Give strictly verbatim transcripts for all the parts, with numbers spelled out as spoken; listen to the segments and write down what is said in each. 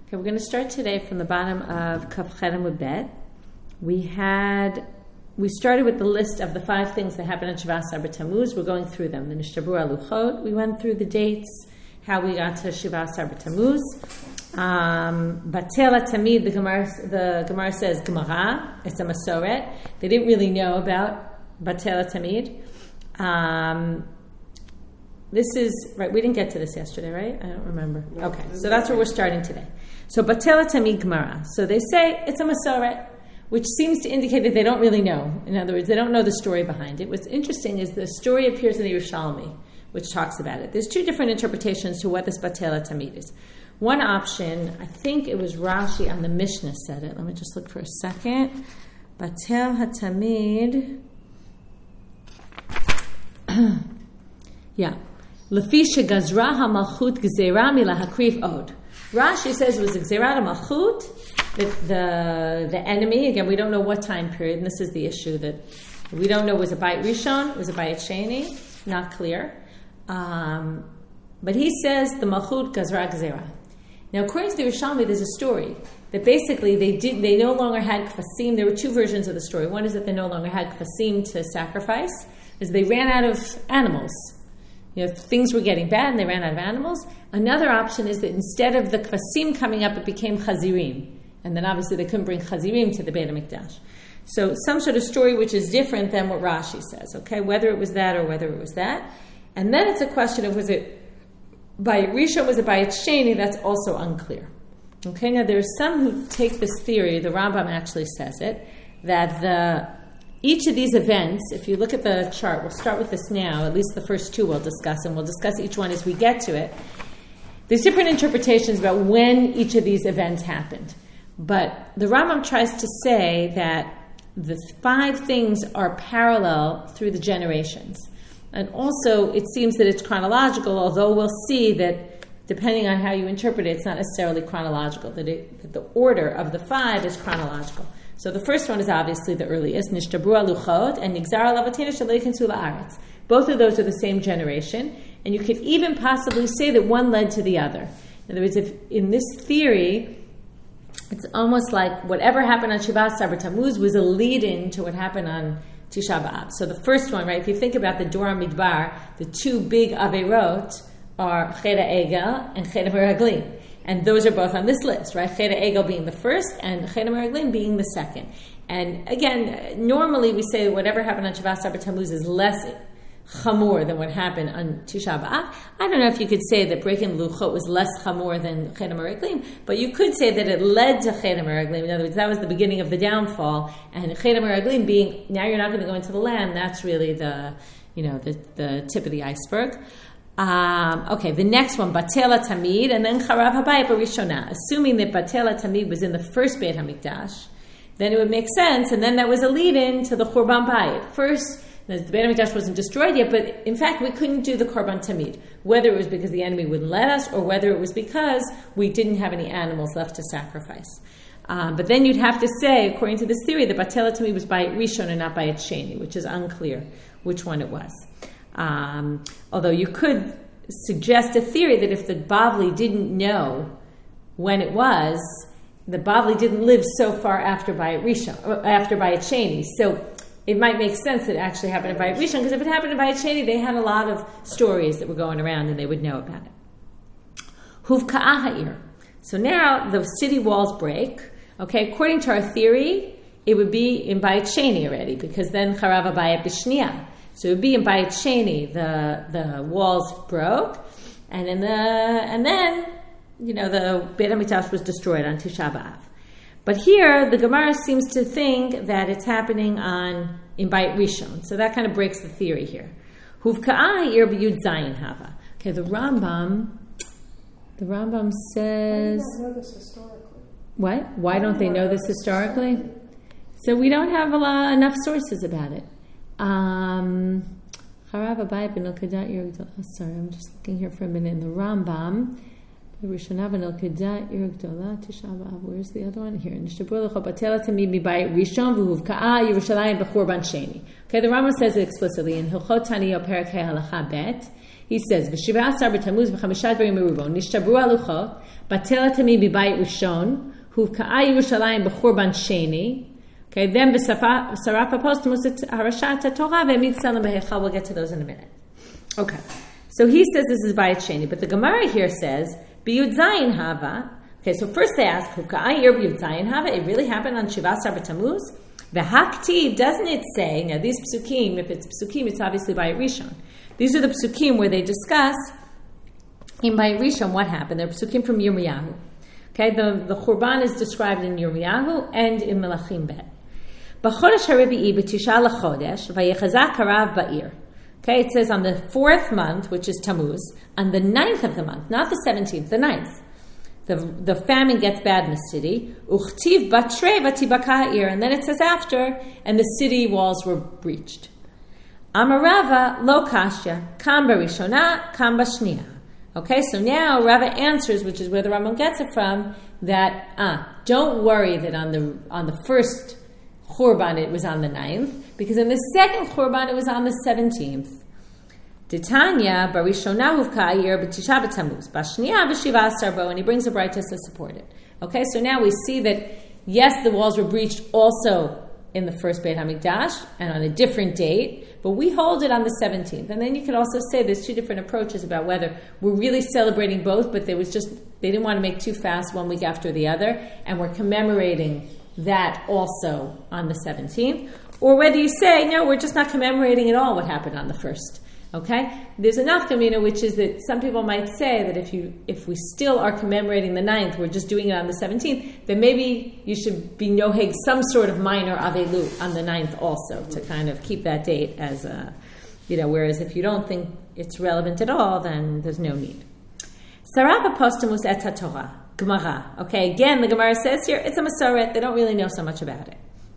Okay, we're going to start today from the bottom of Kaf Chet Amud Bet. We had, we started with the list of the five things that happened on Shabbat Asar Tammuz. We're going through them. The Nishtabru Aluchot. We went through the dates, how we got to Shabbat Asar Tammuz. Um, Batela Tamid, the Gemara, the Gemara says Gemara. It's a Masoret. They didn't really know about Batela Tamid. Um, this is right. We didn't get to this yesterday, right? I don't remember. Okay, so that's where we're starting today. So Batela Tamid Gemara. So they say it's a Masoret, which seems to indicate that they don't really know. In other words, they don't know the story behind it. What's interesting is the story appears in the Yerushalmi, which talks about it. There's two different interpretations to what this Batela Tamid is. One option, I think it was Rashi on the Mishnah said it. Let me just look for a second. Batel HaTamid. Yeah. Lefi shegazra hamalchut gzeira milahakrif od. Rashi says it was gzeira hamalchut, the the enemy. Again, we don't know what time period, and this is the issue that we don't know. Was it Bayit Rishon? Was it Bayit Sheni? Not clear. Um, but he says the malchut gazra gzeira. Now, according to the Yerushalmi, there's a story that basically they did. They no longer had kfasim. There were two versions of the story. One is that they no longer had kfasim to sacrifice, is they ran out of animals. You know, things were getting bad and they ran out of animals. Another option is that instead of the kfasim coming up, it became chazirim. And then obviously they couldn't bring chazirim to the Beit HaMikdash. So some sort of story which is different than what Rashi says, okay? Whether it was that or whether it was that. And then it's a question of was it Bayit Rishon, was it Bayit Sheni? That's also unclear. Okay, now there are some who take this theory, the Rambam actually says it, that the each of these events, if you look at the chart, we'll start with this now, at least the first two we'll discuss, and we'll discuss each one as we get to it. There's different interpretations about when each of these events happened. But the Rambam tries to say that the five things are parallel through the generations. And also, it seems that it's chronological, although we'll see that depending on how you interpret it, it's not necessarily chronological, that, it, that the order of the five is chronological. So the first one is obviously the earliest, Nishtabru Aluchot, and Nigzar Alavatena Shalei Kinsu La'aretz. Both of those are the same generation, and you could even possibly say that one led to the other. In other words, if in this theory, it's almost like whatever happened on Shabbat Asar Tammuz was a lead-in to what happened on Tisha B'Av. So the first one, right, if you think about the Dor Midbar, the two big Averot are Chet HaEgel and Chet HaMeraglim. And those are both on this list, right? Chet HaEgel being the first and Chet HaMeraglim being the second. And again, normally we say whatever happened on Shabbat Asar Tammuz is less chamor than what happened on Tisha B'Av. I don't know if you could say that breaking the Luchot was less chamor than Chet HaMeraglim, but you could say that it led to Chet HaMeraglim. In other words, that was the beginning of the downfall. And Chet HaMeraglim being, now you're not going to go into the land, that's really the, you know, the, the tip of the iceberg. Um, okay, the next one, Batela Tamid, and then Charav Habayit Barishona. Assuming that Batela Tamid was in the first Beit HaMikdash, then it would make sense, and then that was a lead-in to the Churban Bayit. First, the Beit HaMikdash wasn't destroyed yet, but in fact, we couldn't do the Korban Tamid, whether it was because the enemy wouldn't let us, or whether it was because we didn't have any animals left to sacrifice. Um, but then you'd have to say, according to this theory, that Batela Tamid was Bayit Rishon and not Bayit Sheni, which is unclear which one it was. Um, although you could suggest a theory that if the Bavli didn't know when it was, the Bavli didn't live so far after Bayit Rishon, after Bayit Sheni. So it might make sense that it actually happened in Bayit Rishon, because if it happened in Bayit Sheni, they had a lot of stories that were going around and they would know about it. Huvka'ah ha'ir. So now the city walls break. Okay, according to our theory, it would be in Bayit Sheni already, because then Charav Habayit B'Shniya. So it would be in Bayit Sheni, the the walls broke, and in the and then you know the Beit HaMikdash was destroyed on Tisha B'Av. But here the Gemara seems to think that it's happening on in Bayit Rishon, so that kind of breaks the theory here. Huvka'ah ha'ir b'Yud Zayin Hava. Okay, the Rambam, the Rambam says. Why don't they know this historically? What? Why don't they know this historically? So we don't have a lot, enough sources about it. Um, sorry, I'm just looking here for a minute in the Rambam. Where's the other one? Here. Okay, the Rambam says it explicitly in Hilchot Taniyot Perek Halacha Bet. He says, "V'shiva asar b'tamuz v'chamisha dvarim merubon nishtabru aluchot batela tamid b'bayit rishon huvka'a Yerushalayim b'churban sheni." Okay, then b'sarafa postamus harashat Torah ve'mid tzelem b'hechal. We'll get to those in a minute. Okay, so he says this is bayit sheni, but the Gemara here says b'yud zayin hava. Okay, so first they ask huvka'a yer b'yud zayin hava. It really happened on Shiva asar b'tamuz. V'haktiv, doesn't it say, now these psukim, if it's psukim, it's obviously by Rishon. These are the psukim where they discuss in Bayit Rishon what happened. They're psukim from Yirmiyahu. Okay, the, the Churban is described in Yirmiyahu and in Melachim Bet. B'chodesh haribi'i b'tisha l'chodesh v'yechazak harav ba'ir. Okay, it says on the fourth month, which is Tammuz, on the ninth of the month, not the seventeenth, the ninth. The, the famine gets bad in the city. Uchtiv batre vatibaka'ir, and then it says after, and the city walls were breached. Amarava lo kashya, kam barishona, kam bashniya. Okay, so now Rava answers, which is where the Rambam gets it from, that ah, don't worry that on the on the first Churban it was on the ninth, because in the second Churban it was on the seventeenth. Titania barishona huvka'ir b'tisha b'tamuz bashniya b'shiva asar bo, and he brings a brayta to support it. Okay, so now we see that yes, the walls were breached also in the first Beit HaMikdash and on a different date, but we hold it on the seventeenth. And then you could also say there's two different approaches about whether we're really celebrating both, but there was just they didn't want to make too fast one week after the other, and we're commemorating that also on the seventeenth, or whether you say no, we're just not commemorating at all what happened on the first. Okay, there's enough kamina, which is that some people might say that if you if we still are commemorating the ninth, we're just doing it on the seventeenth, then maybe you should be noheg some sort of minor avelu on the ninth also to kind of keep that date as a, you know. Whereas if you don't think it's relevant at all, then there's no need. Sarava postamus et Torah Gemara. Okay, again the Gemara says here it's a masoret. They don't really know so much about it.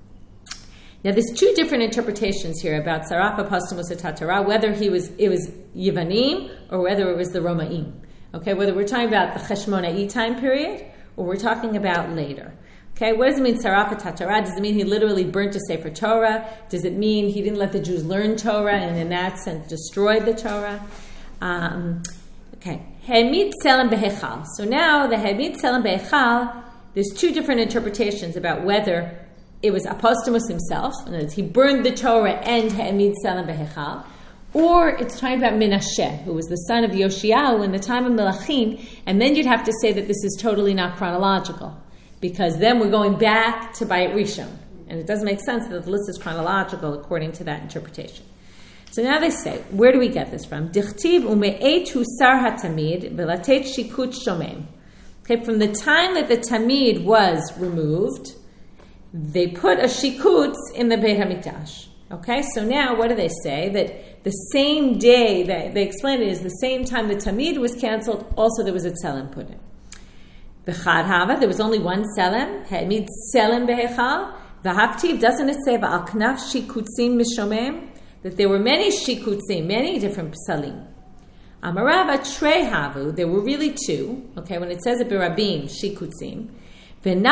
Now, there's two different interpretations here about Sarafa Postamus Torah, whether he was it was Yevanim or whether it was the Romaim. Okay, whether we're talking about the Cheshmona'i time period or we're talking about later. Okay, what does it mean Sarafa Torah? Does it mean he literally burnt a Sefer Torah? Does it mean he didn't let the Jews learn Torah and in that sense destroyed the Torah? Um, okay, Hemid Tzelem Behechal. So now the Hemid Tzelem Behechal, there's two different interpretations about whether it was Apostomus himself, and he burned the Torah and Ha'emid Tzelem Behechal, or it's talking about Menashe, who was the son of Yoshiyahu in the time of Melachim, and then you'd have to say that this is totally not chronological, because then we're going back to Bayit Rishon, and it doesn't make sense that the list is chronological according to that interpretation. So now they say, where do we get this from? Dichtiv ume'et husar hatamid v'latet shikut shomem. Okay, from the time that the tamid was removed, they put a shikutz in the Beit HaMikdash. Okay, so now what do they say? That the same day, that they explain it is the same time the Tamid was canceled, also there was a tzelem put in. V'chad hava, there was only one tzelem, ha'emid tzelem behechal. V'haktiv, doesn't it say v'al knaf shikutzim mishomem? That there were many shikutzim, many different psalim. Amarava trei havu, there were really two. Okay, when it says it berabim, shikutzim. One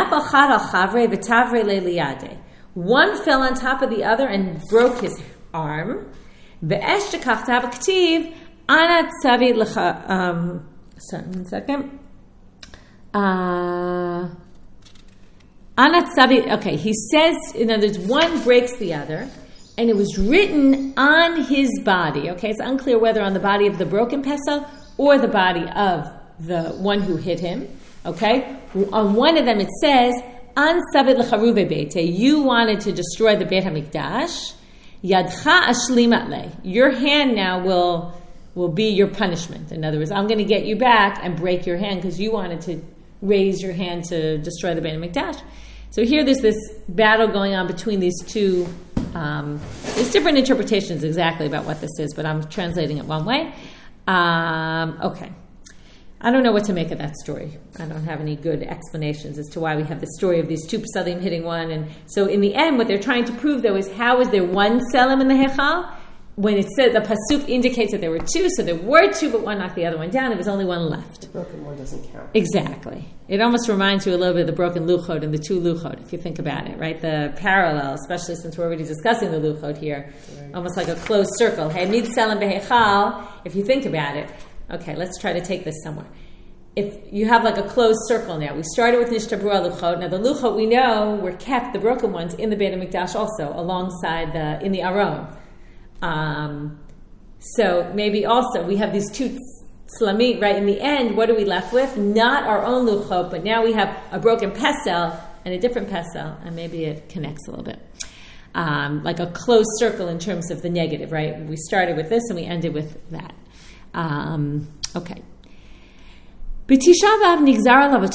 fell on top of the other and broke his arm. Um, sorry, one second. Uh, okay, he says, in other words, one breaks the other, and it was written on his body. Okay, it's unclear whether on the body of the broken pesel or the body of the one who hit him. Okay, on one of them it says, "An savid lecharuve beite." You wanted to destroy the Beit Hamikdash. Yadcha ashlimat le. Your hand now will will be your punishment. In other words, I'm going to get you back and break your hand because you wanted to raise your hand to destroy the Beit Hamikdash. So here, there's this battle going on between these two. Um, there's different interpretations exactly about what this is, but I'm translating it one way. Um, okay. I don't know what to make of that story. I don't have any good explanations as to why we have the story of these two psalim hitting one. And so in the end, what they're trying to prove, though, is how is there one tzelem in the Hechal when it said the pasuk indicates that there were two, so there were two, but one knocked the other one down. There was only one left. The broken one doesn't count. Exactly. It almost reminds you a little bit of the broken luchot and the two luchot, if you think about it, right? The parallel, especially since we're already discussing the luchot here, right. Almost like a closed circle. Hey, mid selim behechal. If you think about it, okay, let's try to take this somewhere. If you have like a closed circle now, we started with Nishtabura Luchot. Now the Luchot we know were kept, the broken ones, in the Beit HaMikdash also, alongside the, in the Aron. Um, so maybe also we have these two Slamit, right? In the end, what are we left with? Not our own Luchot, but now we have a broken Pesel and a different Pesel, and maybe it connects a little bit. Um, like a closed circle in terms of the negative, right? We started with this and we ended with that. Um, okay. So now we're moving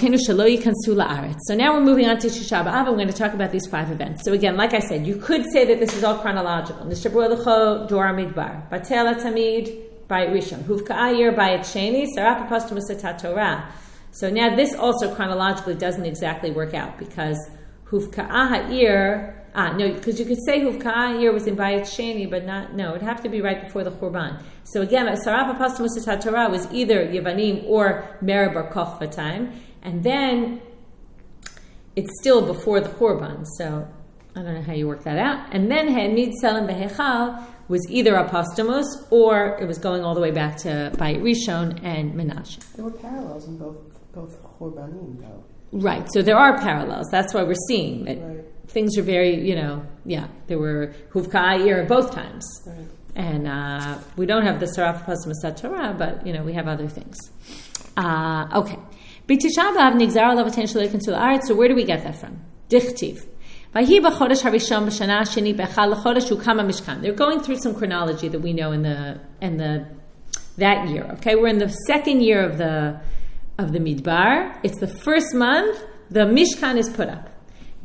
on to Tisha B'Av, and we're going to talk about these five events. So again, like I said, you could say that this is all chronological. Nishabur Lucho, Dor Midbar, Batel Tamid, Bayit Rishon, Huvka'ayir, Bayit Sheni, Saraf Apostom Usatat Torah. So now this also chronologically doesn't exactly work out, because Huvka'ayir, ah, no, because you could say Huvka'ayir was in Bayit Sheni, but not, no, it'd have to be right before the Churban. So again, Saraf Apostom Usatat Torah was either Yevanim or Mer Bar Kochva time, and then it's still before the Churban, so I don't know how you work that out. And then Ha'emid Selim Behechal was either Apostamos or it was going all the way back to Bayit Rishon and Menashe. There were parallels in both both Churbanim, though. Right, so there are parallels. That's why we're seeing that right. Things are very, you know, yeah, there were Huvka'ayir both times. Right. And uh, we don't have the Saraf Pasum Asat Torah, but, you know, we have other things. Uh, okay. So where do we get that from? Dichtiv. They're going through some chronology that we know in the in the that year. Okay, we're in the second year of the of the Midbar. It's the first month. The Mishkan is put up.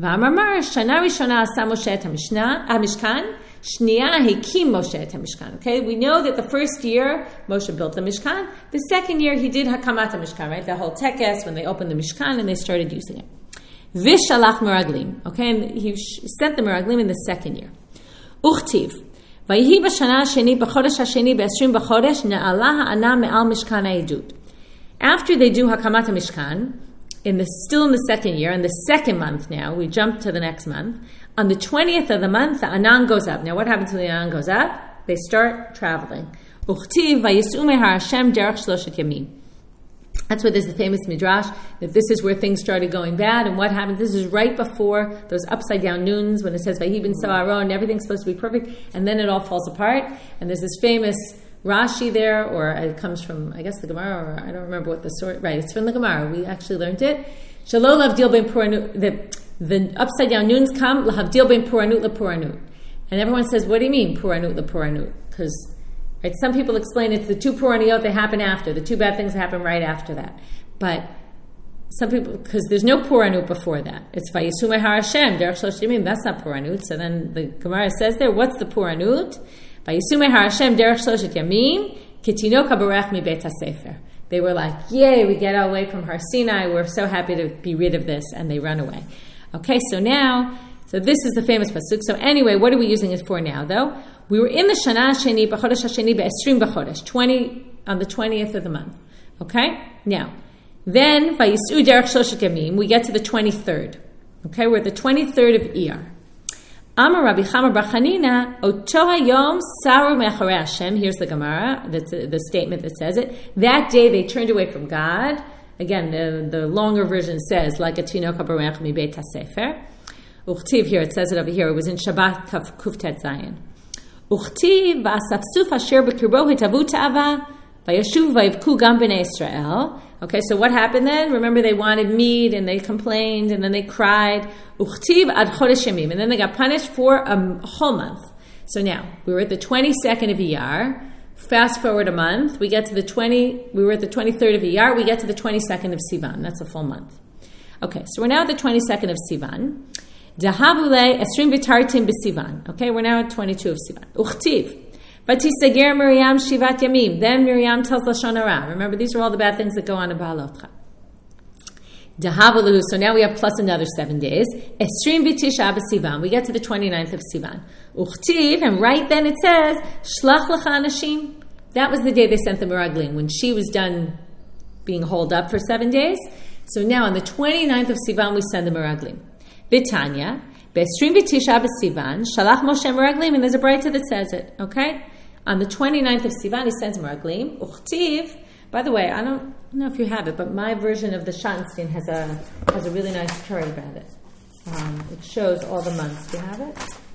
Okay, we know that the first year Moshe built the Mishkan. The second year he did Hakamat Mishkan, right? The whole Tekes, when they opened the Mishkan and they started using it. Vishalach Meraglim. Okay, and he sent the Meraglim in the second year. Uchtiv. Vayhi b'shana hasheni b'chodesh hasheni b'esrim b'chodesh ne'ala ha'ana me'al Mishkan ha'edut. After they do Hakamat Mishkan, in the still in the second year, in the second month now, we jump to the next month. On the twentieth of the month, the Anan goes up. Now, what happens when the Anan goes up? They start traveling. Uchtiv vayis'u mehar Hashem derech shloshet yamim. That's why there's the famous midrash that this is where things started going bad. And what happened? This is right before those upside down noons when it says Vayhi ben Sa'aron and everything's supposed to be perfect, and then it all falls apart. And there's this famous Rashi there, or it comes from, I guess, the Gemara, or I don't remember what the source. Right, it's from the Gemara. We actually learned it. Shalol lavdil ben puranut. The the upside down noons come lahavdil ben puranut lepuranut, and everyone says, "What do you mean puranut lepuranut?" Because right, some people explain it's the two puraniot that happen after, the two bad things that happen right after that. But some people, because there's no puranut before that. It's vayisum har Hashem derech shlosh yamim. That's not puranut. So then the Gemara says there, what's the puranut? Vayisum har Hashem derech shlosh yamim kitinok habarech mi beit hasefer. They were like, yay, we get away from Har Sinai. We're so happy to be rid of this. And they run away. Okay, so now, so this is the famous pasuk. So anyway, what are we using it for now, though? We were in the Shana Sheni, B'chodesh HaSheni, B'esrim B'chodesh, twenty, on the twentieth of the month. Okay? Now, then, Vayis'u Derech Shoshet Yamim, we get to the twenty-third. Okay, we're at the twenty-third of Iyar. Amar Rabbi Chamar Bar Chanina, Oto hayom saru me'acharei Hashem. Here's the Gemara, that's the statement that says it. That day they turned away from God. Again, the, the longer version says, like a tinok habarech mi beit hasefer. Uchtiv here, it says it over here. It was in Shabbat Kuftet Zayin. Uchtiv v'asafsuf asher b'kirbo hitavu ta'ava v'yashuv v'yivku gam b'nei Israel. Okay, so what happened then? Remember, they wanted meat and they complained and then they cried. Uchtiv ad chodesh yamim, and then they got punished for a whole month. So now we were at the twenty-second of Iyar. Fast forward a month, we get to the twenty. We were at the twenty-third of Iyar. We get to the twenty-second of Sivan. That's a full month. Okay, so we're now at the twenty-second of Sivan. Dahavule esrim v'tartim b'Sivan. Okay, we're now at twenty-two of Sivan. Uchtiv. Vatisager Miriam Shivat Yamim. Then Miriam tells Lashon Hara. Remember, these are all the bad things that go on in Baalotcha. Dehavalahu. So now we have plus another seven days. Esrim v'tisha b'Sivan. We get to the twenty-ninth of Sivan. Uchtiv, and right then it says, Shlach lecha anashim. That was the day they sent the Meraglim, when she was done being holed up for seven days. So now on the twenty-ninth of Sivan, we send the Meraglim. Vitanya, Be'esrim v'tisha b'Sivan, Shalach Moshe Meraglim, and there's a brayta that says it, okay? On the twenty-ninth of Sivan, he sends Meraglim. Uchtiv, by the way, I don't know if you have it, but my version of the Schottenstein has a has a really nice chart about it. Um, it shows all the months. Do you have it?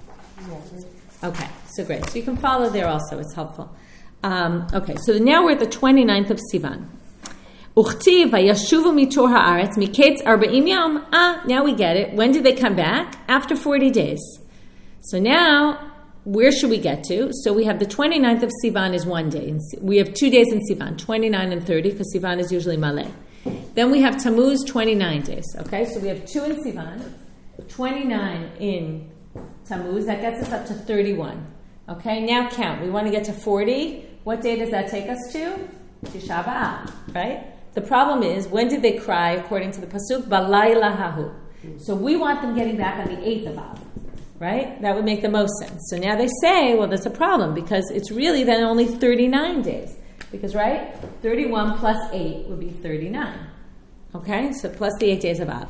Yeah. Okay, so great. So you can follow there also. It's helpful. Um, okay, so now we're at the twenty-ninth of Sivan. Uchtiv vayashuvu mitor haaretz miketz arba'im yom. Ah, now we get it. When did they come back? After forty days. So now, where should we get to? So we have the twenty-ninth of Sivan is one day. We have two days in Sivan, twenty-nine and thirty, because Sivan is usually Malay. Then we have Tammuz, twenty-nine days. Okay, so we have two in Sivan, twenty-nine in Tammuz. That gets us up to thirty-one. Okay, now count. We want to get to forty. What day does that take us to? Tisha B'Av, right? The problem is, when did they cry, according to the Pasuk? Balayla hahu. So we want them getting back on the eighth of Av. Right? That would make the most sense. So now they say, well, that's a problem because it's really then only thirty-nine days. Because, right? thirty-one plus eight would be thirty-nine. Okay? So plus the eight days of Av.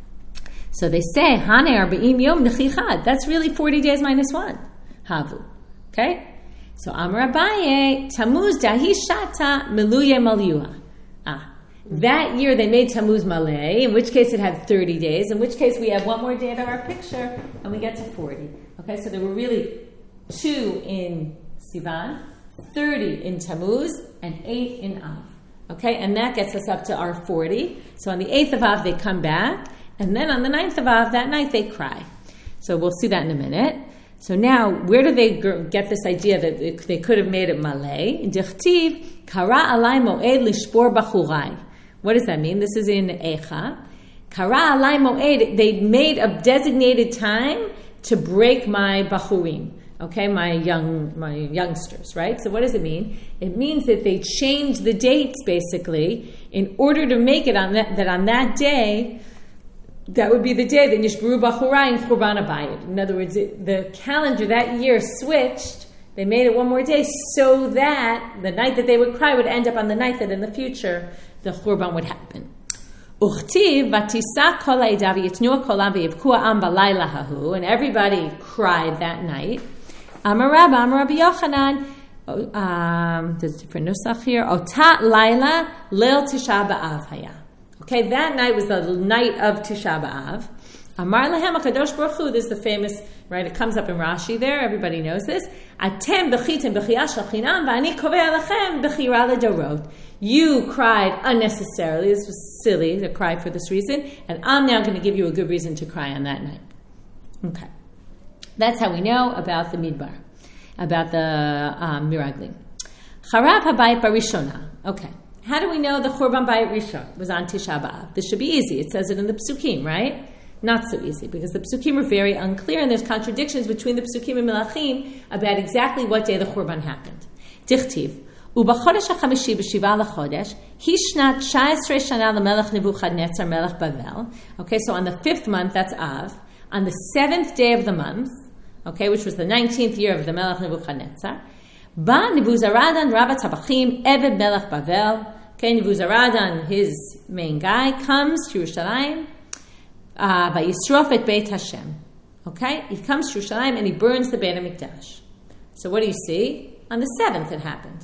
So they say, Hane arba'im yom nechichad. That's really forty days minus one. Havu. Okay? So Amar Abaye, Tammuz dahi shata meluye malyua. Ah. That year they made Tammuz Malay, in which case it had thirty days, in which case we have one more day to our picture, and we get to forty. Okay, so there were really two in Sivan, thirty in Tammuz, and eight in Av. Okay, and that gets us up to our forty. So on the eighth of Av they come back, and then on the ninth of Av, that night they cry. So we'll see that in a minute. So now, where do they get this idea that they could have made it Malay? Dichtiv, kara alay mo'ed lishpor bachurai. What does that mean? This is in Eicha. Kara alay mo'ed, they made a designated time to break my bachurim. Okay, my young, my youngsters, right? So what does it mean? It means that they changed the dates, basically, in order to make it on that, that on that day, that would be the day that Nishburu Bachurai and Churban Abayit. In other words, it, the calendar that year switched. They made it one more day so that the night that they would cry would end up on the night that in the future the Churban would happen. Uchtiv vatisa kol ha'edah v'yitnua kolam v'yivkua am balayla hahu, and everybody cried that night. Amar Rabba, Amar Rabbi Yochanan. Um, there's a different nusach here. Otat laila leil Tisha B'Av haya. Okay, that night was the night of Tisha B'Av. Amar lahem HaKadosh Baruch Hu, this is the famous, right, it comes up in Rashi there, everybody knows this. Atem bechitem bechiyah shel chinam v'ani kovei alachem bechira ledorot. You cried unnecessarily, this was silly to cry for this reason, and I'm now going to give you a good reason to cry on that night. Okay. That's how we know about the Midbar, about the um, Miraglim. Charav habayit barishona. Okay. How do we know the Churban Bayit Rishon was on Tisha B'Av? This should be easy. It says it in the Psukim, right? Not so easy, because the Psukim are very unclear, and there's contradictions between the Psukim and Melachim about exactly what day the Churban happened. Dichtiv, U'b'chodesh ha'chamishi b'shiva l'chodesh, hi shnat tsha'esrei shana l'melech Nebuchadnezzar melech Bavel. Okay, so on the fifth month, that's Av, on the seventh day of the month, okay, which was the nineteenth year of the melech Nebuchadnezzar, Ba Nebuzaradan Rabat Tabachim Eved melech Bavel. Okay, Nebuzaradan, his main guy, comes to Yerushalayim, uh, Vayisrof et Beit Hashem. Okay, he comes to Yerushalayim and he burns the Beit HaMikdash. So what do you see? On the seventh it happened.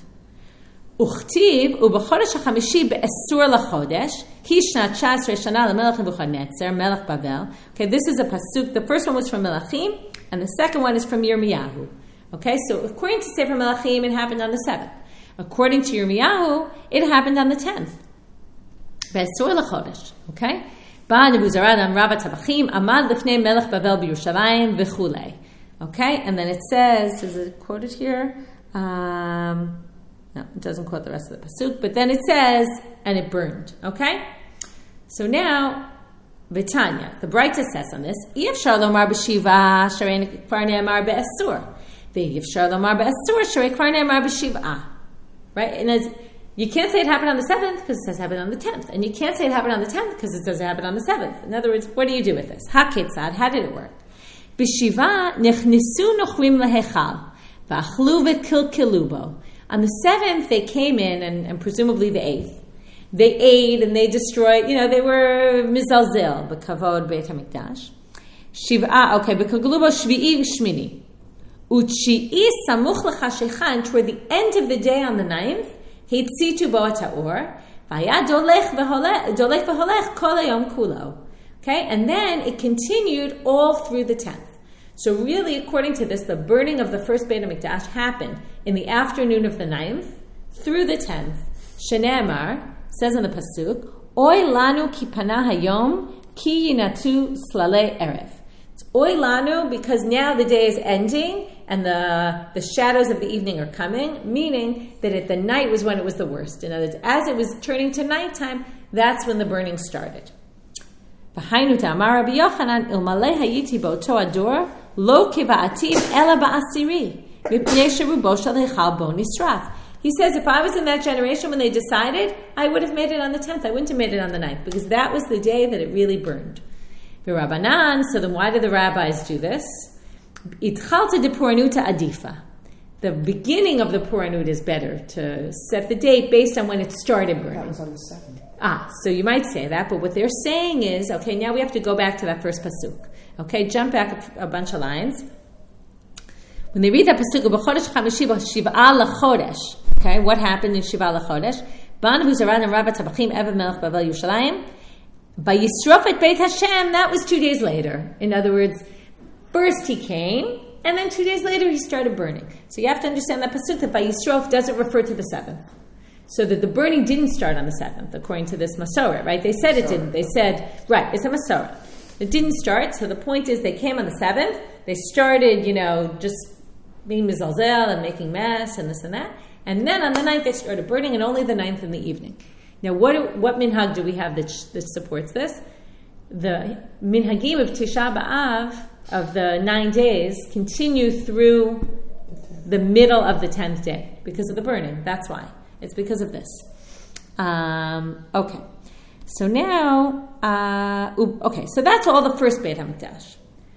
Uchtiv u'b'chodesh ha'chamishi be'esur l'chodesh hi shnat tsha'esrei shana l'melech Nebuchadnezzar melech Bavel. Okay, this is a pasuk. The first one was from Melachim, and the second one is from Yirmiyahu. Okay, so according to Sefer Melachim, it happened on the seventh. According to Yirmiyahu, it happened on the tenth. Be'esur l'chodesh. Okay? Ba Nebuzaradan Rabat Tabachim amad lifnei melech Bavel b'Yerushalayim v'chulei. Okay? And then it says, is it quoted here? Um, no, it doesn't quote the rest of the pasuk, but then it says, and it burned. Okay? So now, Vitanya, the Braita says on this, Yifshar lomar b'shiva sharei kvar ne'amar be'esur. V'yifshar lomar be'esur sharei kvar ne'amar b'shiv'ah. Right? And as You can't say it happened on the seventh because it says it happened on the tenth. And you can't say it happened on the tenth because it says it happened on the seventh. In other words, what do you do with this? HaKetzad, how did it work? B'shiva nechnisu nochlim lehechal v'achlu v'kilkilu bo. On the seventh, they came in, and, and presumably the eighth. They ate and they destroyed, you know, they were mizalzel, b'kavod Beit HaMikdash. Shiv'a, okay, b'kilkilu bo shvi'i v'shmini. U'tshi'i samuch l'chashecha, and toward the end of the day on the ninth, hitzitu bo ha'or, v'haya dolech v'holech kol hayom kulo. Okay, and then it continued all through the tenth. So really, according to this, the burning of the first Beit HaMikdash happened in the afternoon of the ninth through the tenth. Shene'emar says in the pasuk, Oy lanu ki pana hayom ki yinatu slalei erev. It's oy lanu because now the day is ending and the, the shadows of the evening are coming, meaning that at the night was when it was the worst. In other words, as it was turning to nighttime, that's when the burning started. V'hainu ta'amar Rabbi Yochanan ilmalei hayiti b'oto ador lo kiva'atim ela ba'asiri mipnei sherubo shel hechal bo nisraf. He says, if I was in that generation when they decided, I would have made it on the tenth. I wouldn't have made it on the ninth because that was the day that it really burned. V'Rabbanan, so then why did the rabbis do this? Itchalta de Puranuta adifa. The beginning of the Puranut is better to set the date based on when it started burning. That was on the seventh. Ah, so you might say that, but what they're saying is, okay, now we have to go back to that first pasuk. Okay, jump back a, a bunch of lines. When they read that pasuk, b'chodesh chamishi b'shiv'a l'chodesh. Okay, what happened in Shiv'a l'chodesh? Ban v'zaran and Rabba Tabachim Evan Melech Bavel Yerushalayim. By Yisrof et Beit Hashem, that was two days later. In other words, first he came, and then two days later he started burning. So you have to understand that pasuk that by Yisrof doesn't refer to the seventh. So that the burning didn't start on the seventh, according to this Masorah, right? They said it didn't. They said, right, it's a Masorah. It didn't start, so the point is they came on the seventh, they started, you know, just being mizalzel and making mess and this and that, and then on the ninth they started burning, and only the ninth in the evening. Now, what what minhag do we have that, that supports this? The minhagim of Tisha B'Av, of the nine days, continue through the middle of the tenth day, because of the burning. That's why. It's because of this. Um, okay. So now, uh, okay, so that's all the first Beit HaMikdash.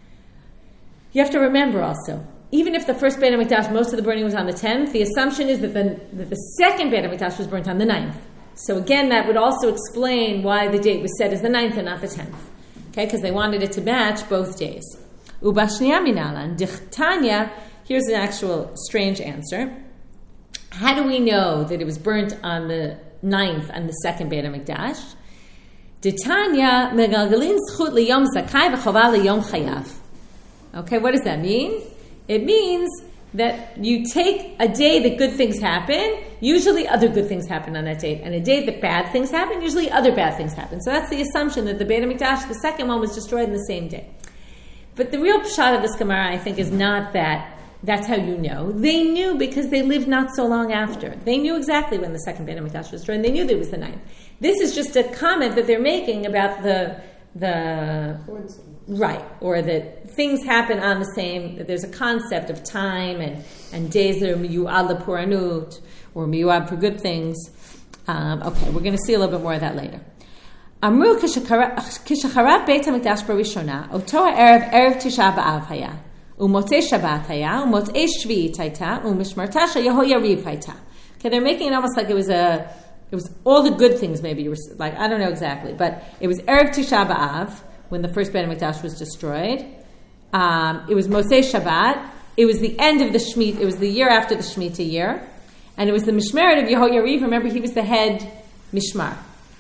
You have to remember also, even if the first Beit HaMikdash, most of the burning was on the tenth, the assumption is that the, that the second Beit HaMikdash was burnt on the ninth. So again, that would also explain why the date was set as the ninth and not the tenth. Okay, because they wanted it to match both days. Ubashniya minalan, dichtanya, here's an actual strange answer. How do we know that it was burnt on the ninth and the second Beit HaMikdash? D'Tanya megalgalin zchut liyom zakai v'chova liyom chayav. Okay, what does that mean? It means that you take a day that good things happen, usually other good things happen on that date, and a day that bad things happen, usually other bad things happen. So that's the assumption that the Beit HaMikdash, the second one, was destroyed in the same day. But the real pshat of this Gemara, I think, is not that that's how you know. They knew because they lived not so long after. They knew exactly when the second Beit HaMikdash was destroyed, and they knew that it was the ninth. This is just a comment that they're making about the the right, or that things happen on the same. That there's a concept of time and, and days that are miyuad lepuranut or miyuad for good things. Um, okay, we're going to see a little bit more of that later. Amru kishacharav Beit HaMikdash barishona oto erev erev Tisha B'Av haya. Umotzei Shabbat haya, umotzei Shvi'it hayta, umishmarta sheYehoyariv hayta. Okay, they're making it almost like it was a, it was all the good things. Maybe you were like, I don't know exactly, but it was erev Tisha B'Av when the first Beit HaMikdash was destroyed. Um, it was Motzei Shabbat. It was the end of the Shemitah. It was the year after the Shemitah year, and it was the Mishmeret of Yehoyariv. Remember, he was the head Mishmar.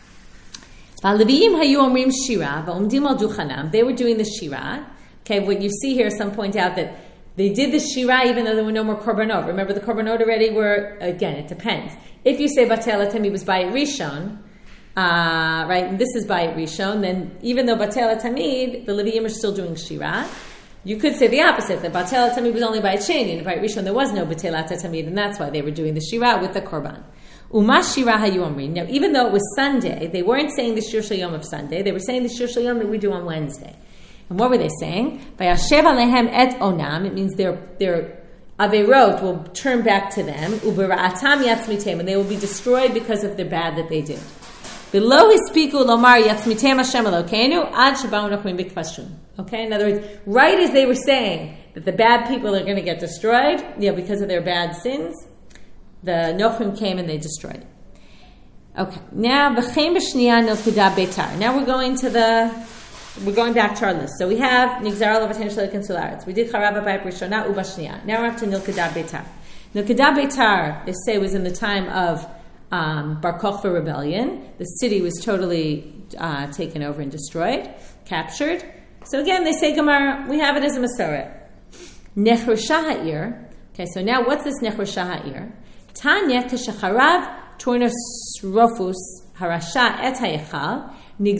V'Leviim hayu omrim shira v'omdim al duchanam. They were doing the shira. Okay, what you see here, some point out that they did the shira even though there were no more korbanot. Remember, the korbanot already were, again, it depends. If you say Batel HaTamid was Bayit Rishon, uh, right, and this is Bayit Rishon, then even though Batel HaTamid, the Leviim are still doing shira. You could say the opposite, that Batel HaTamid was only Bayit Sheni, and Bayit Rishon there was no Batel HaTamid, and that's why they were doing the shira with the korban. Uma shira hayu omrin. Now, even though it was Sunday, they weren't saying the Shir Shel Yom of Sunday, they were saying the Shir Shel Yom that we do on Wednesday. And what were they saying? Vayashev alehem et onam. It means they're they're Averot will turn back to them, ubera'atam yatzmitem, and they will be destroyed because of the bad that they did. Below hispiku lomar yatzmitem Hashem Elokeinu ad shabau nochrim b'kvashun. Okay, in other words, right as they were saying that the bad people are going to get destroyed, you know, because of their bad sins, the Nochrim came and they destroyed it. Okay, now v'chein b'shniya nilkida beitar. Now we're going to the. We're going back to our list. So we have Nigzar Lovatan Shalik and Sularetz. We did Charav Abayit Rishona Ubashniya. Now we're up to Nilkedah Beitar. Nilkedah Beitar, they say, was in the time of um, Bar Kokhba rebellion. The city was totally uh, taken over and destroyed, captured. So again, they say Gemara, we have it as a Masoret. Nechrosha Ha'ir. Okay, so now what's this Nechrosha Ha'ir? Tanya Keshacharav Tornos Rofus Harasha Et Hayechal. So now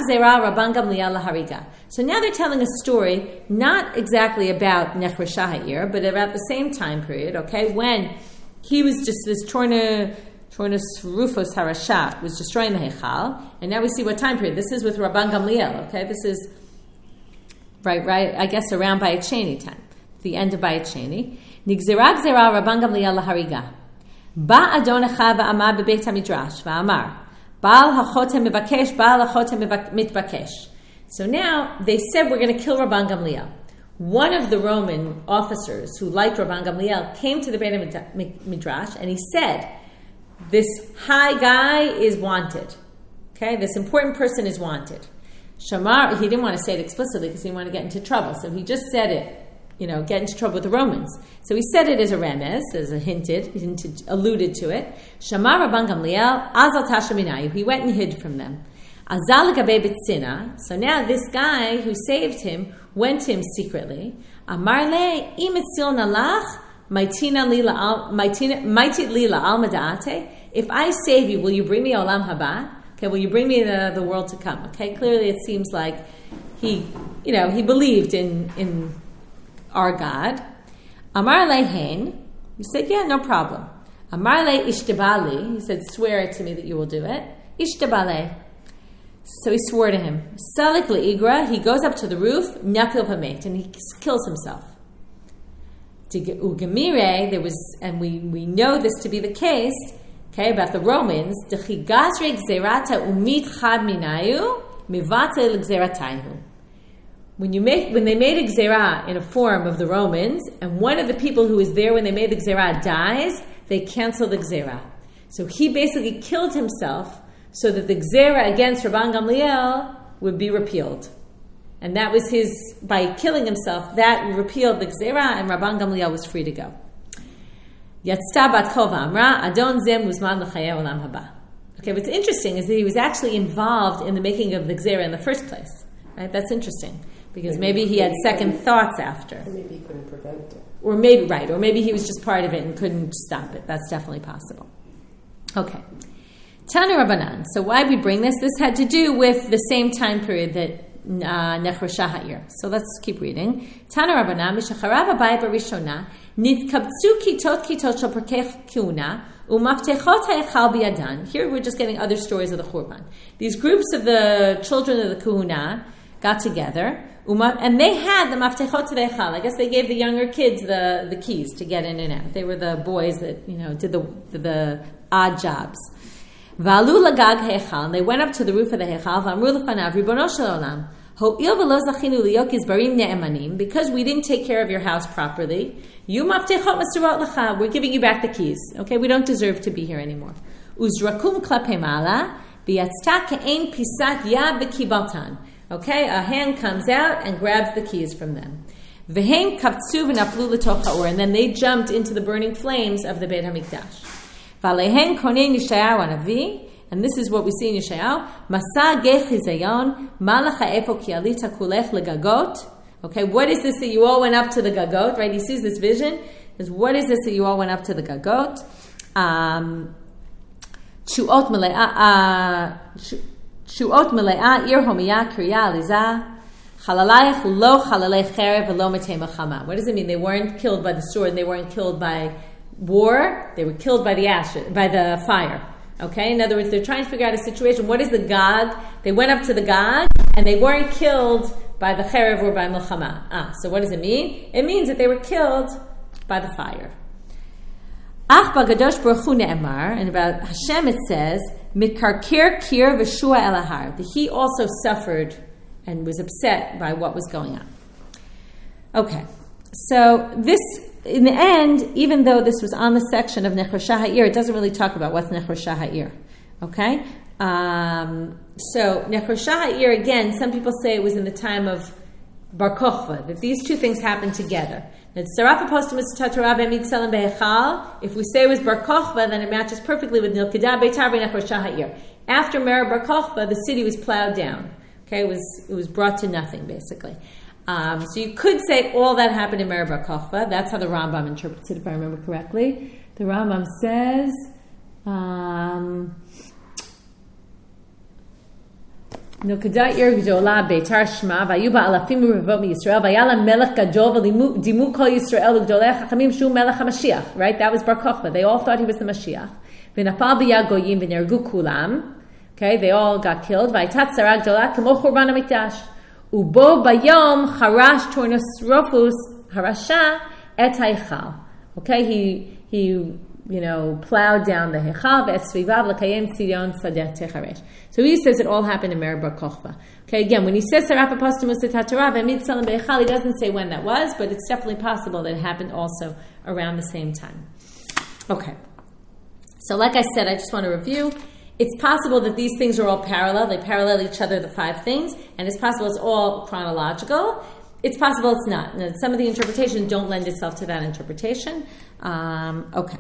they're telling a story, not exactly about Nechrosha Ha'ir, but about the same time period, okay, when he was just, this Tornus Rufus Harasha was destroying the Heichal, and now we see what time period. This is with Rabban Gamliel, okay, this is, right, right, I guess around Bayit Sheni time, the end of Bayit Sheni. Nigzira Gzera Rabban Gamliel Lahariga. Ba Adon Echa va'amad bebeit HaMidrash, va'amar. Baal hachotem mevakesh, Baal hachotem mitvakesh. So now they said we're going to kill Rabban Gamliel. One of the Roman officers who liked Rabban Gamliel came to the Beit Midrash and he said, "This high guy is wanted. Okay, this important person is wanted." Shamar, he didn't want to say it explicitly because he didn't want to get into trouble, so he just said it. You know, get into trouble with the Romans. So he said it as a remez, as a hinted, he hinted, alluded to it. Shamar Rabban Gamliel, Azal Tashaminayu. He went and hid from them. Azal Gabe Bitsina. So now this guy who saved him went to him secretly. Amar le imitzil nalach maitina lila maitit lila al madaate. If I save you, will you bring me olam haba? Okay, will you bring me the, the world to come? Okay, clearly it seems like he, you know, he believed in in. our God. Amar lehein, he said, yeah, no problem. Amar le ishtabali, he said, swear it to me that you will do it. Ishtabale. So he swore to him. Salik le'igra, he goes up to the roof, nafil v'met, and he kills himself. Ugamire, there was, and we, we know this to be the case, okay, about the Romans, dechigasre gzerata umit chad minayu, mivate l'gzeratayu. When you make, when they made a gzerah in a form of the Romans, and one of the people who was there when they made the gzerah dies, they cancel the gzerah. So he basically killed himself so that the gzerah against Rabban Gamliel would be repealed. And that was his, by killing himself, that repealed the gzerah, and Rabban Gamliel was free to go. Yatzta bat kol v'amra, adon zem muzman l'chayei olam haba. Okay, what's interesting is that he was actually involved in the making of the gzerah in the first place. Right? That's interesting. Because maybe, maybe he had second thoughts after. Or maybe he couldn't prevent it. Or maybe, right, or maybe he was just part of it and couldn't stop it. That's definitely possible. Okay. Tana Rabbanan. So why we bring this? This had to do with the same time period that uh, Nechrosha Ha'ir. So let's keep reading. Tana Rabbanan, Mishacharav Abayit Barishona, Nitkabtsu kitot kitot shel perkei kiuna, umaftechot ha'echal biyadan. Here we're just getting other stories of the Churban. These groups of the children of the Kahuna got together, and they had the maftechot to the Echal. I guess they gave the younger kids the, the keys to get in and out. They were the boys that, you know, did the the, the odd jobs. V'alu lagag Hechal, and they went up to the roof of the Hechal. V'amru l'fanav, Ribono shel olam, ho'il v'lo zachinu liyok izbarim ne'emanim, because we didn't take care of your house properly. You maftechot masirot l'cha, we're giving you back the keys. Okay, we don't deserve to be here anymore. Uzrakum klapei ma'ala, v'yatzta ke'ein pisat yad v'kibaltan. Okay, a hand comes out and grabs the keys from them. V'heim kaptzu v'naflu l'toch ha'or, and then they jumped into the burning flames of the Beit HaMikdash. V'alehen konei Yeshayahu Hanavi, and this is what we see in Yeshayahu. Masa gech hizayon, malach ha'efo ki alita kulech legagot. Okay, what is this that you all went up to the gagot? Right, he sees this vision. Says, what is this that you all went up to the gagot? Um, Shu'ot mele'ah. Shu'ot mele'ah ir homiyah kriya alizah. Chalalayach lo chalalei cherev v'lo metei machama. What does it mean? They weren't killed by the sword, and they weren't killed by war. They were killed by the ashes, by the fire. Okay? In other words, they're trying to figure out a situation. What is the Gog? They went up to the Gog, and they weren't killed by the cherev or by milchama. Ah, so what does it mean? It means that they were killed by the fire. Ach b'Kadosh Baruch Hu ne'emar, and about Hashem it says, Mikarkir kir v'shua elahar, that he also suffered and was upset by what was going on. Okay, so this, in the end, even though this was on the section of Nechosha Ha'ir, it doesn't really talk about what's Nechosha Ha'ir. Okay? Um, so, Nechosha Ha'ir, again, some people say it was in the time of Bar Kokhba, that these two things happened together. If we say it was Bar Kokhba, then it matches perfectly with Nilkedah Beitar Nechosha Ha'ir. After Merer Bar Kokhba, the city was plowed down. Okay, it was it was brought to nothing, basically. Um, so you could say all that happened in Merer Bar Kokhba. That's how the Rambam interprets it, if I remember correctly. The Rambam says, um, Nilkedah Ir Gdola Beitar Shema Vayuba Alafim Urevot MiYisrael Vayala Melech Gadol V'Dimu Kol Yisrael Gdolei Chachamim Shu Melech HaMashiach. Right, that was Bar Kokhba. They all thought he was the Mashiach. V'Nafal B'Yad Goyim V'Nergu Kulam. Okay, they all got killed. V'Aytat Tzara Gdola K'mo Churban HaMikdash. Ubo Bayom Harash Tornosrofus Harasha Et Haichal. Okay, he he you know plowed down the Heichal Ve'et Svivav L'Kayem Tzidon Sadeh Techaresh. So he says it all happened in Merer Bar Kokhba. Okay, again, when he says Saraf Apostomus HaTorah Ve'Mid Salam Beichal, he doesn't say when that was, but it's definitely possible that it happened also around the same time. Okay, so like I said, I just want to review. It's possible that these things are all parallel. They parallel each other, the five things. And it's possible it's all chronological. It's possible it's not. Now, some of the interpretations don't lend itself to that interpretation. Um, okay.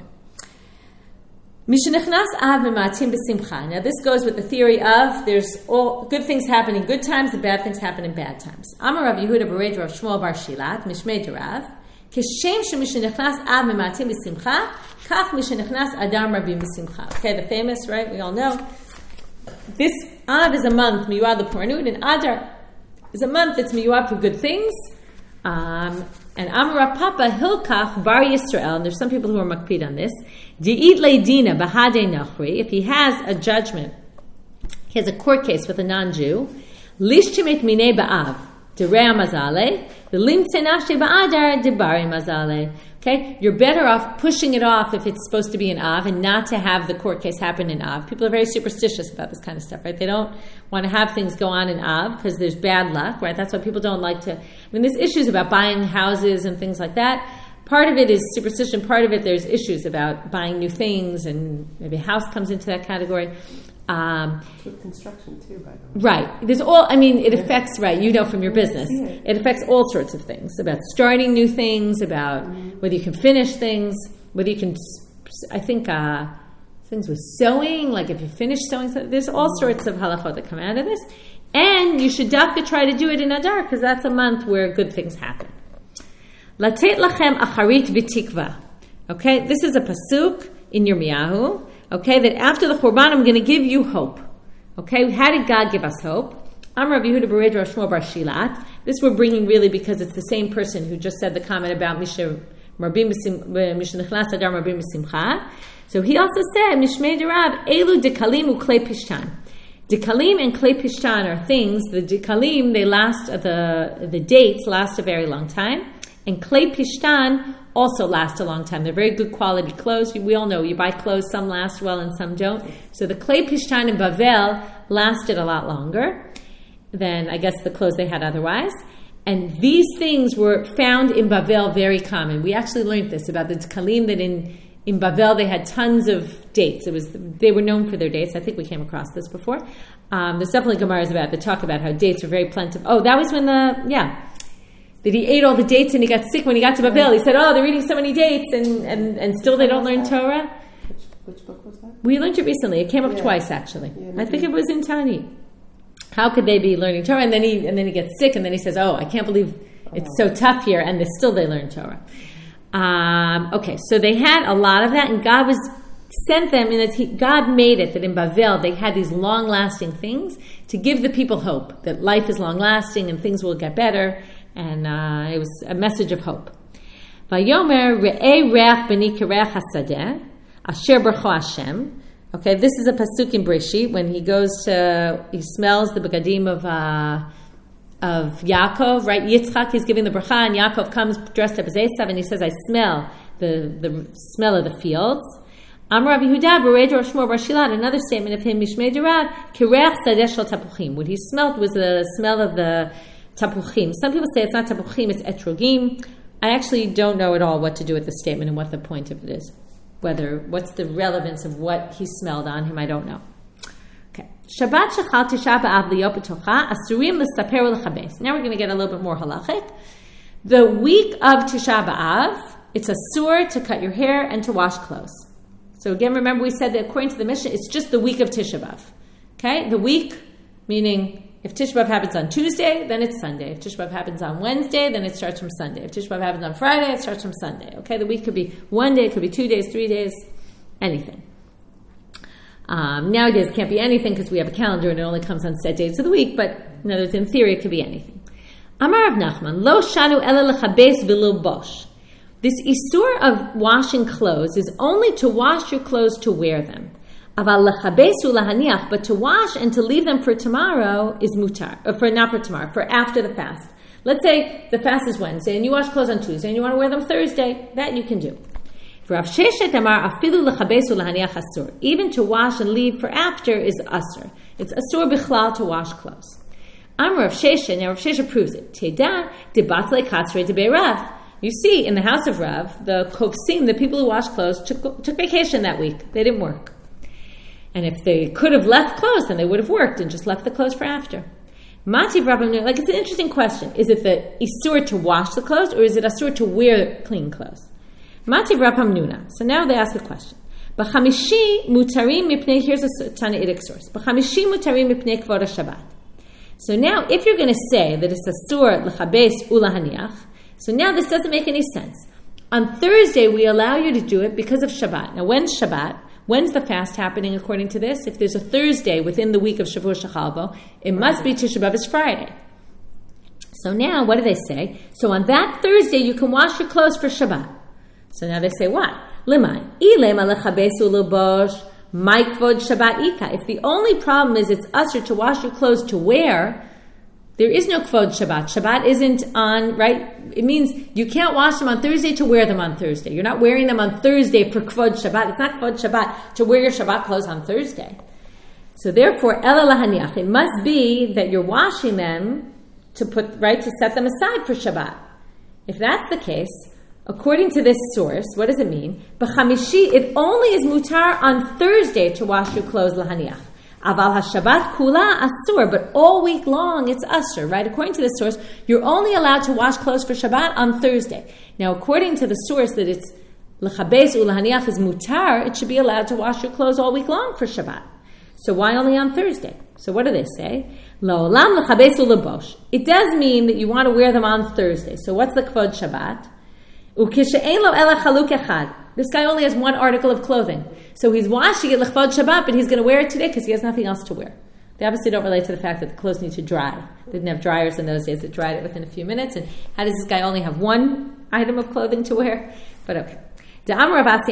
Now this goes with the theory of there's all good things happen in good times and bad things happen in bad times. Amar Rav Yehuda Bered Rav Shmuel Bar Shilat, Mishmei Derav, Kishem Shemishnechnas Av Mematim B'Simcha, Kach Mishnechnas Adam Rabim B'Simcha. Okay, the famous, right? We all know. This Av is a month, Miyuad L'Poranud, and Adar is a month that's Miyuad for good things. Um, and Amar Papa Hilkach Bar Yisrael, and there's some people who are makpid on this, Di'it Le'dina B'Hadei Nachri, if he has a judgment, he has a court case with a non-Jew, Lishtimet Minei Ba'av, Derea Mazale, the Limtze Nashte Ba'adar, Debari Mazale. Okay, you're better off pushing it off if it's supposed to be an Av and not to have the court case happen in Av. People are very superstitious about this kind of stuff, right? They don't want to have things go on in Av because there's bad luck, right? That's why people don't like to... I mean, there's issues about buying houses and things like that. Part of it is superstition. Part of it, there's issues about buying new things, and maybe a house comes into that category. Um, with construction too, by the way. Right. There's all, I mean, it affects, right, you know from your business, it affects all sorts of things, about starting new things, about mm-hmm. whether you can finish things, whether you can, I think, uh, things with sewing, like if you finish sewing, there's all mm-hmm. sorts of halachot that come out of this. And you should dafka try to do it in Adar, because that's a month where good things happen. Latet lachem acharit v'tikva. Okay, this is a pasuk in Yirmiyahu. Okay, that after the Churban, I'm going to give you hope. Okay, how did God give us hope? I'm Rav Yehuda Bered Rav Shmuel Bar Shilat. This we're bringing really because it's the same person who just said the comment about Mishneh Nechnas Adar Marbim B'Simcha. So he also said, Mishmei Derav, Elu Dekalim U Klei Pishtan. Dekalim and Klei Pishtan are things, the Dekalim, they last, the, the dates last a very long time. And Klei Pishtan also last a long time. They're very good quality clothes. We all know you buy clothes, some last well and some don't. So the Klei Pishtan in Bavel lasted a lot longer than, I guess, the clothes they had otherwise. And these things were found in Bavel very common. We actually learned this about the Dekalim, that in, in Bavel they had tons of dates. It was They were known for their dates. I think we came across this before. Um, there's definitely Gemaras about that talk about how dates were very plentiful. Oh, that was when the, yeah. that he ate all the dates and he got sick when he got to Babel. He said, oh, they're eating so many dates and, and, and still they don't learn Torah. Which, which book was that? We learned it recently. It came up yeah. twice, actually. Yeah, I think it was in Tani. How could they be learning Torah? And then he and then he gets sick and then he says, oh, I can't believe it's oh. so tough here, and they still they learn Torah. Um, okay, so they had a lot of that, and God was sent them, and he, God made it that in Bavel they had these long-lasting things to give the people hope, that life is long-lasting and things will get better. And uh, it was a message of hope. Vayomer re'ei reach b'ni kereach hasadeh asher bercho Hashem. Okay, this is a pasuk in Breshit when he goes to, he smells the begadim of uh, of Yaakov, right? Yitzchak, he's giving the bracha, and Yaakov comes dressed up as Esav, and he says, I smell the, the smell of the fields. Amar Rav Yehuda Bered Rav Shmuel Bar Shilat, another statement of him, Mishmei Derav, Kireach Sadeh Shel Tapuchim. What he smelled was the smell of the tapuchim. Some people say it's not tapuchim, it's etrogim. I actually don't know at all what to do with the statement and what the point of it is. Whether, what's the relevance of what he smelled on him, I don't know. Okay. Shabbat Shechal Tisha B'Av Liyot B'Tocha, Asurim L'Saper L'Chabes. Now we're going to get a little bit more halachic. The week of Tisha B'Av, it's asur to cut your hair and to wash clothes. So again, remember we said that according to the Mishnah, it's just the week of Tisha B'Av. Okay? The week, meaning if Tisha B'Av happens on Tuesday, then it's Sunday. If Tisha B'Av happens on Wednesday, then it starts from Sunday. If Tisha B'Av happens on Friday, it starts from Sunday. Okay? The week could be one day, it could be two days, three days, anything. Um, nowadays it can't be anything because we have a calendar and it only comes on set days of the week, but in other words, in theory, it could be anything. Amar Rav Nachman, Lo shanu ela lechabes v'lo bosh. This isur of washing clothes is only to wash your clothes to wear them. Aval lechabesu lahaniach, but to wash and to leave them for tomorrow is mutar, or for not for tomorrow, for after the fast. Let's say the fast is Wednesday and you wash clothes on Tuesday and you want to wear them Thursday. That you can do. Rav Sheshet amar afilu lechabesu lahaniach asur. Even to wash and leave for after is asur. It's asur bichlal to wash clothes. Amar Rav Sheshet. Now Rav Sheshet proves it. Teda debatle katzrei debei Rav. You see, in the house of Rav, the kovsim, the people who wash clothes, took, took vacation that week. They didn't work. And if they could have left clothes, then they would have worked and just left the clothes for after. Mativ Rav Hamnuna, like it's an interesting question. Is it the isur to wash the clothes, or is it asur to wear clean clothes? Mativ Rav Hamnuna. So now they ask a question. B'chamishi mutarim mipnei, here's a Tanaitic source. B'chamishi mutarim mipnei kvod Shabbat. So now, if you're going to say that it's asur l'chabes ulahaniach, so now this doesn't make any sense. On Thursday, we allow you to do it because of Shabbat. Now, when's Shabbat? When's the fast happening according to this? If there's a Thursday within the week of Shavua Shechal Bo, it must be Tisha B'Av is Friday. So now, what do they say? So on that Thursday, you can wash your clothes for Shabbat. So now they say what? Limai. Ilema lechabesu l'bosh ma'ikvod Shabbat ika. If the only problem is it's usher to wash your clothes to wear, there is no kvod Shabbat. Shabbat isn't on, right? It means you can't wash them on Thursday to wear them on Thursday. You're not wearing them on Thursday for kvod Shabbat. It's not kvod Shabbat to wear your Shabbat clothes on Thursday. So therefore, ela lahaniach, it must be that you're washing them to put, right, to set them aside for Shabbat. If that's the case, according to this source, what does it mean? B'chamishi, it only is mutar on Thursday to wash your clothes lahaniach. Aval ha-Shabbat kula asur, but all week long it's asur, right? According to this source, you're only allowed to wash clothes for Shabbat on Thursday. Now, according to the source that it's l'chabes ulahaniach is mutar, it should be allowed to wash your clothes all week long for Shabbat. So why only on Thursday? So what do they say? La'olam l'chabes u'lebosh. It does mean that you want to wear them on Thursday. So what's the kvod Shabbat? Ukishe'en lo ela chaluk echad. This guy only has one article of clothing. So he's washing it l'chvod Shabbat, but he's going to wear it today because he has nothing else to wear. They obviously don't relate to the fact that the clothes need to dry. They didn't have dryers in those days that dried it within a few minutes. And how does this guy only have one item of clothing to wear? But okay. Now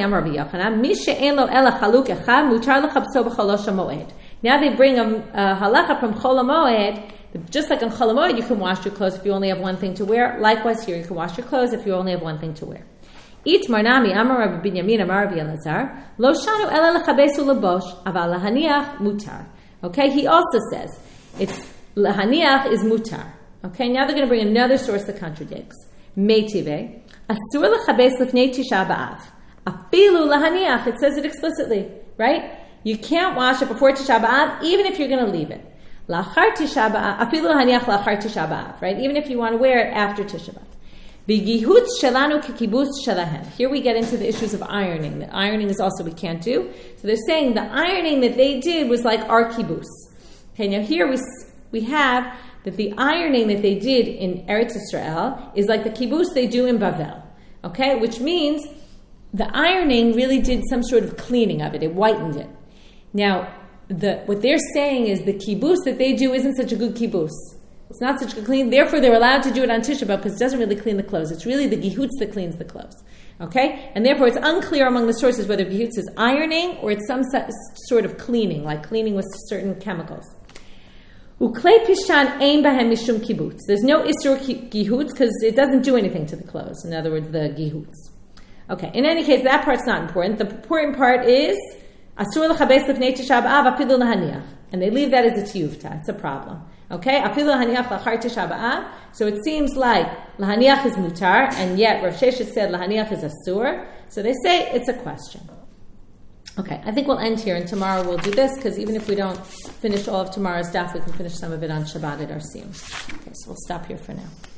they bring a, a halacha from Chol HaMoed. Just like on Chol HaMoed, you can wash your clothes if you only have one thing to wear. Likewise here, you can wash your clothes if you only have one thing to wear. Each marnami amar Rabbi Binyamin amar Rabbi Elazar lo shanu ela lechabesu lebosh aval lahaniach mutar. Okay, he also says it's lahaniach is mutar. Okay, now they're going to bring another source that contradicts. Meitive asur lechabes lifnei tisha b'av afilu lahaniach. It says it explicitly, right? You can't wash it before Tisha B'av, even if you're going to leave it. Lachar Tisha B'av afilu lahaniach lachar Tisha B'av, right? Even if you want to wear it after Tisha B'av. Here we get into the issues of ironing. The ironing is also we can't do. So they're saying the ironing that they did was like our kibbutz. Okay, now here we we have that the ironing that they did in Eretz Yisrael is like the kibbutz they do in Bavel. Okay, which means the ironing really did some sort of cleaning of it. It whitened it. Now, the what they're saying is the kibbutz that they do isn't such a good kibbutz. It's not such a clean, therefore they're allowed to do it on Tisha B'Av because it doesn't really clean the clothes. It's really the gihutz that cleans the clothes. Okay? And therefore it's unclear among the sources whether gihutz is ironing or it's some sort of cleaning, like cleaning with certain chemicals. Uklei pishan ein bahem mishum kibbutz. There's no isur gihutz because it doesn't do anything to the clothes. In other words, the gihutz. Okay, in any case, that part's not important. The important part is asur l'chabes lifnei Tisha B'Av afilu lahaniach, and they leave that as a tiyuvta. It's a problem. Okay, afilu lahaniach lachar Tisha B'Av. So it seems like lahaniach is mutar, and yet Rav Sheshet said lahaniach is asur. So they say it's a question. Okay, I think we'll end here, and tomorrow we'll do this, because even if we don't finish all of tomorrow's daf, we can finish some of it on Shabbat at our siyum. Okay, so we'll stop here for now.